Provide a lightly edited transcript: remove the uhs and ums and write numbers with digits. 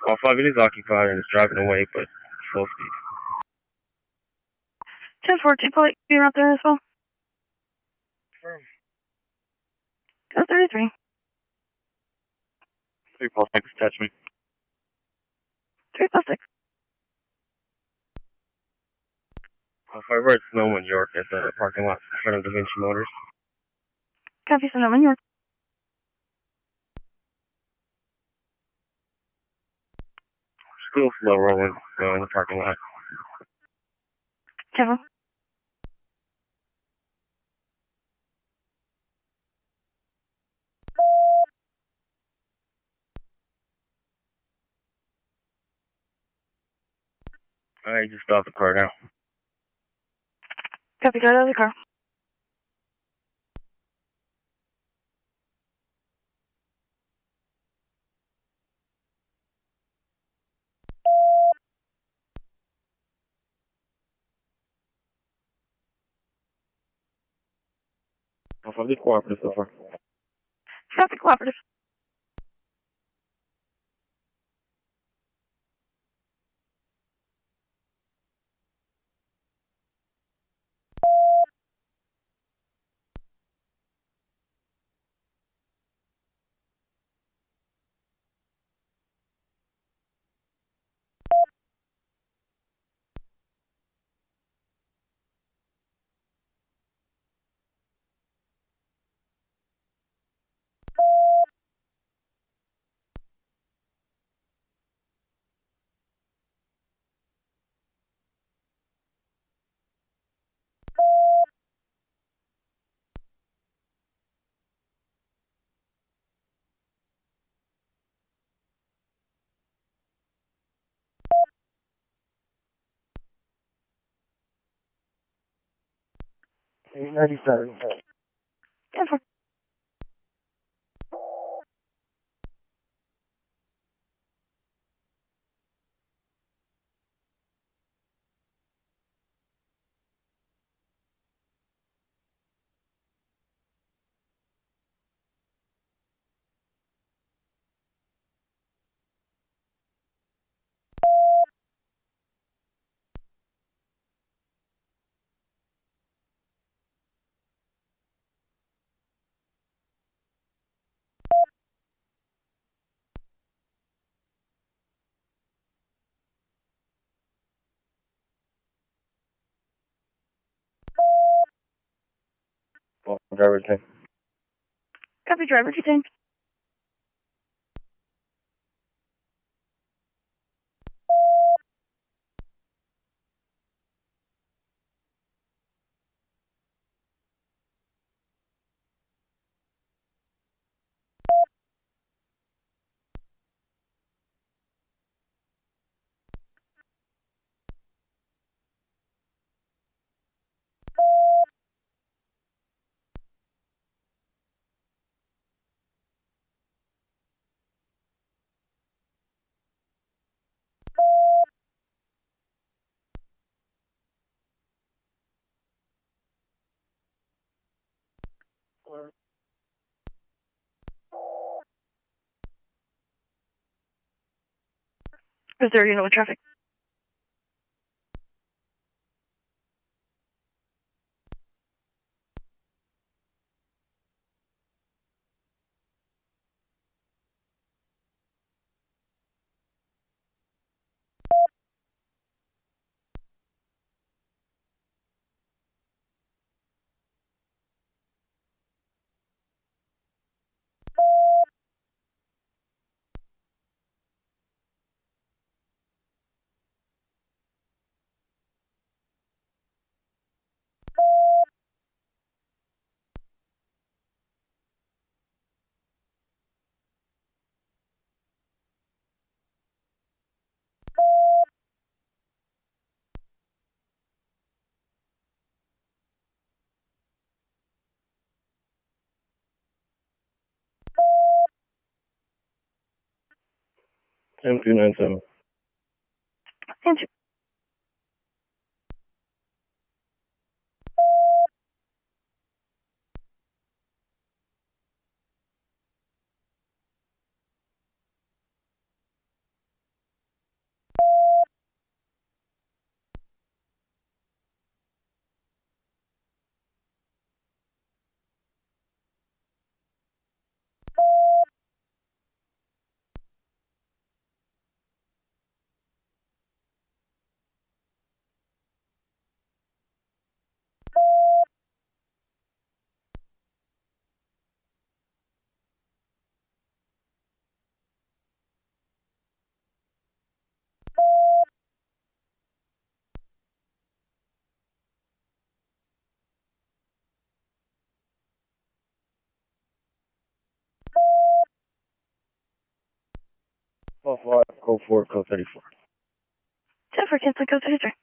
All 5 is occupied and is driving away, but slow speed. 10-4, Polite, be out there as well. Confirm. Go 33. 3+6 attachment. 3+6. All 5 Red, Sonoma, New York, at the parking lot in front of Da Vinci Motors. Copy, Sonoma, New York. Still slow rolling, in the parking lot. 10-4. I just stopped the car now. Copy, got out of the car. All 5 is cooperative so far. Copy, cooperative. Hey, 97. 10-4. Well, driver's name. Copy, driver detained. Is there, traffic? M297. Answer. 12 code 4, code 34. 10 for cancel code 33.